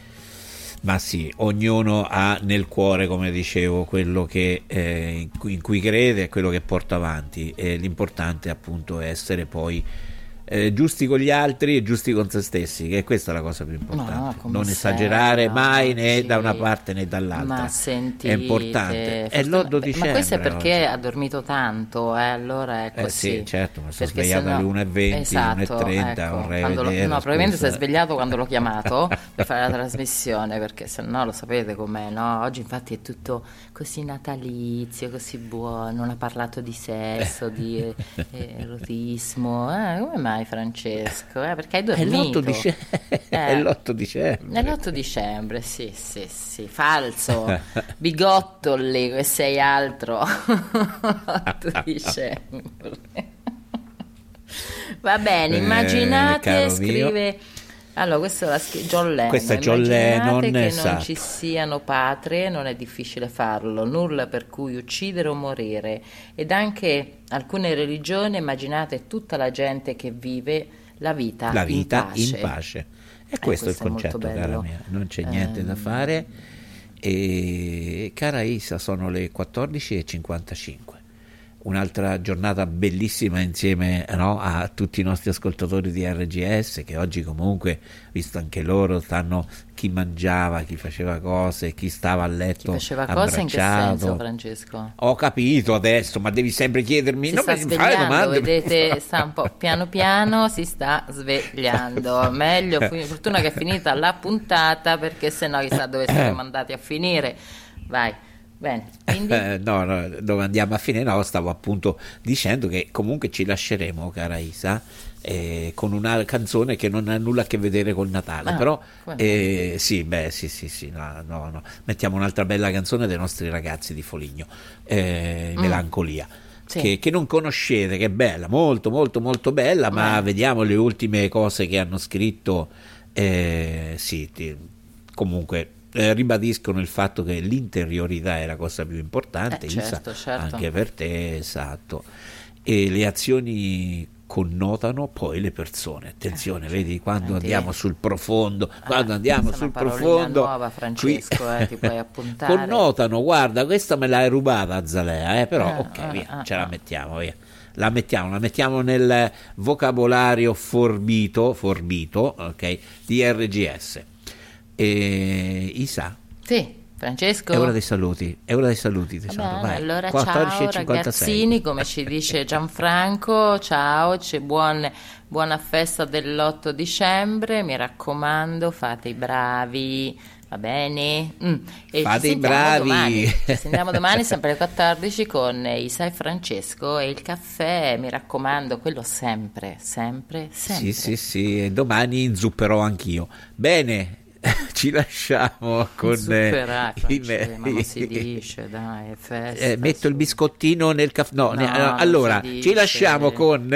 Ma sì, ognuno ha nel cuore, come dicevo, quello che, eh, in, cui, in cui crede e quello che porta avanti, e l'importante appunto è essere poi eh, giusti con gli altri e giusti con se stessi, che questa è la cosa più importante. No, come non sempre, esagerare no, mai né sì. da una parte né dall'altra. Ma sentite, è importante. È forse- l'otto ma dicembre. questo è perché oggi. ha dormito tanto, eh, allora è Eh così. sì, certo, mi sono Perché svegliato sennò- alle una e venti, esatto, una e trenta, ecco, vorrei quando lo- vedere no, la probabilmente si è scorsa- svegliato quando l'ho chiamato per fare la trasmissione, perché se no lo sapete com'è, no? Oggi infatti è tutto così natalizio, così buono, non ha parlato di sesso, di eh, erotismo. Eh, come mai, Francesco? Eh, perché hai È dormito? l'otto dicembre. È l'otto dicembre. È l'otto dicembre, sì, sì, sì, falso, bigottoli, che sei altro. otto dicembre. Va bene, Eh, immaginate, caro scrive... Allora, questa è la scri- John Lennon. Questa è John Immaginate Lennon, che non esatto. ci siano patrie, non è difficile farlo, nulla per cui uccidere o morire. Ed anche alcune religioni, immaginate tutta la gente che vive la vita, La vita in in pace. pace. E Eh, questo è il questo è molto concetto, cara bello. mia. Non c'è niente da Ehm. fare. E cara Isa, sono le quattordici e cinquantacinque. Un'altra giornata bellissima insieme, no, a tutti i nostri ascoltatori di R G S, che oggi comunque, visto anche loro, stanno chi mangiava, chi faceva cose, chi stava a letto Chi faceva cose in che abbracciato. senso, Francesco? Ho capito adesso, ma devi sempre chiedermi. Si non sta mi fare svegliando, domande. vedete, sta un po' piano piano, si sta svegliando. Meglio, fu- fortuna che è finita la puntata, perché sennò chissà dove saremmo andati a finire. Vai, bene, quindi... Eh, no, no, dove andiamo a fine? No, stavo appunto dicendo che comunque ci lasceremo, cara Isa, eh, con una canzone che non ha nulla a che vedere col Natale. Ah, Però come eh, sì, beh, sì, sì, sì, no, no, no. Mettiamo un'altra bella canzone dei nostri ragazzi di Foligno, eh, Mm. Melancolia. Sì. Che, che non conoscete, che è bella, molto molto molto bella, ma Eh. vediamo le ultime cose che hanno scritto. Eh, sì, ti- comunque eh, ribadiscono il fatto che l'interiorità è la cosa più importante, Eh, Isa, certo, certo. anche per te, esatto. E le azioni connotano poi le persone. Attenzione, vedi, quando Senti, andiamo sul profondo, quando andiamo questa è sul una parolina profondo, nuova, Francesco, eh, ti puoi appuntare. connotano, guarda, questa me l'hai rubata Zalea, eh, però Ah, ok, ah, via, ah, ce la ah. mettiamo, via. La mettiamo, la mettiamo nel vocabolario forbito, forbito, ok, di R G S. E Isa, Sì, Francesco? è ora dei saluti, è ora dei saluti, Va tesoro, bene, vai. allora quattordici ciao e cinquantasei. ragazzini, come ci dice Gianfranco, ciao, c'è buon, buona festa dell'otto dicembre, mi raccomando, fate i bravi, Va bene? Mm. E Fate ci i sentiamo bravi. domani. Ci sentiamo domani sempre alle quattordici con Isa e Francesco e il caffè, mi raccomando, quello sempre, sempre, sempre. Sì, sì, sì, e domani inzupperò anch'io. Bene, ci lasciamo con... Zupperai, eh, i Francesco, me- ma non si dice, dai, è festa. Eh, metto il biscottino nel caffè. No, No, ne- non allora si ci dice. lasciamo con.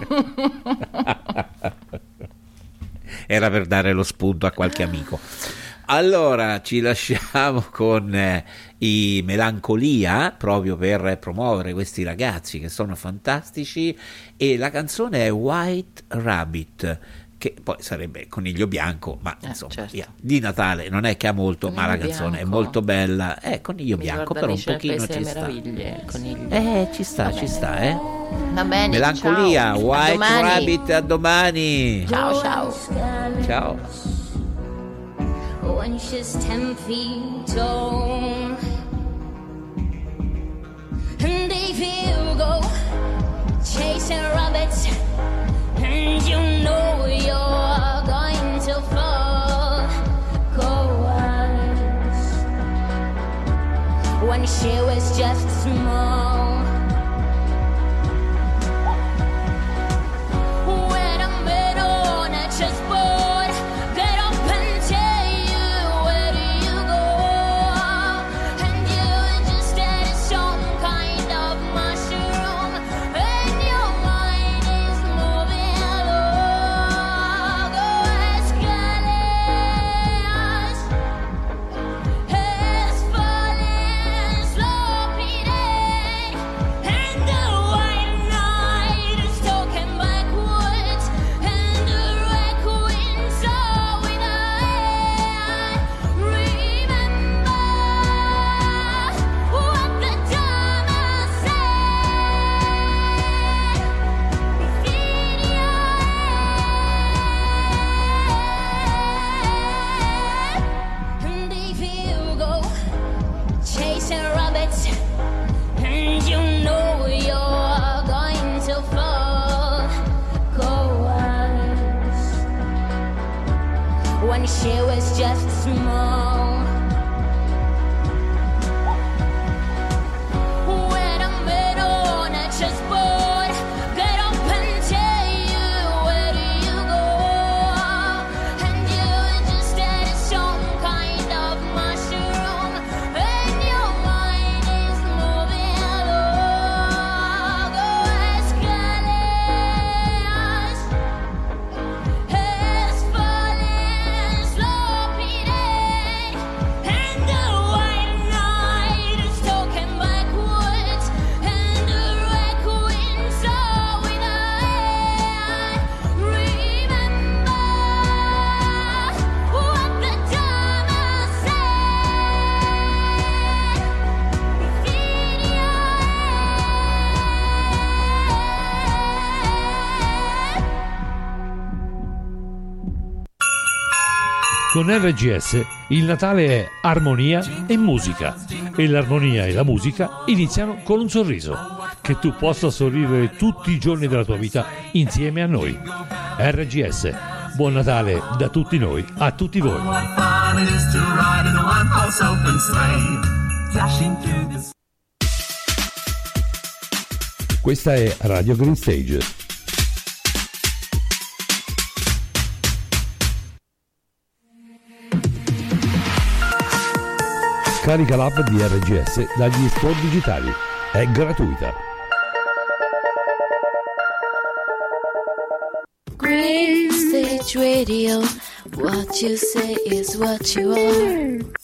Era per dare lo spunto a qualche amico. Allora ci lasciamo con eh, i Melancolia, proprio per promuovere questi ragazzi che sono fantastici, e la canzone è White Rabbit, che poi sarebbe Coniglio Bianco, ma Eh, insomma certo. via. Di Natale non è che ha molto, ma la Coniglio canzone Bianco. è molto bella. È Coniglio Mi Bianco, ricorda però un Alice nel pochino Paese ci delle sta. Meraviglie, Coniglio. Eh, ci sta, Va ci bene. sta, eh. Va bene, Melancolia, ciao. A White domani. Rabbit, a domani. Ciao, ciao. Ciao. When she's ten feet tall, and if you go chasing rabbits, and you know you're going to fall, cause when she was just small. When I met on a chessboard, get up and tell you where do you go, and you just had some kind of mushroom, and your mind is moving along. Oh, escalate, has fallen slowly dead, and the white night is talking backwards, and the red queens are with us. Remember what the drama said within your head. And if you go chasing rabbits, and you know you're going to fall, cause when she was just small. When I met on a chessboard, get up and tell you where do you go, and you just had some kind of mushroom, and your mind is moving along. Oh, escalate, has fallen slowly dead, and the white night is talking backwards, and the red queens are with us. Remember what the drama said within your Con R G S il Natale è armonia e musica, e l'armonia e la musica iniziano con un sorriso. Che tu possa sorridere tutti i giorni della tua vita insieme a noi. R G S, buon Natale da tutti noi a tutti voi. Fun it is to ride in a one-horse open sleigh, dashing through the Questa è Radio Green Stage. Scarica l'app di R G S dagli store digitali. È gratuita. Green Stage Radio, what you say is what you are.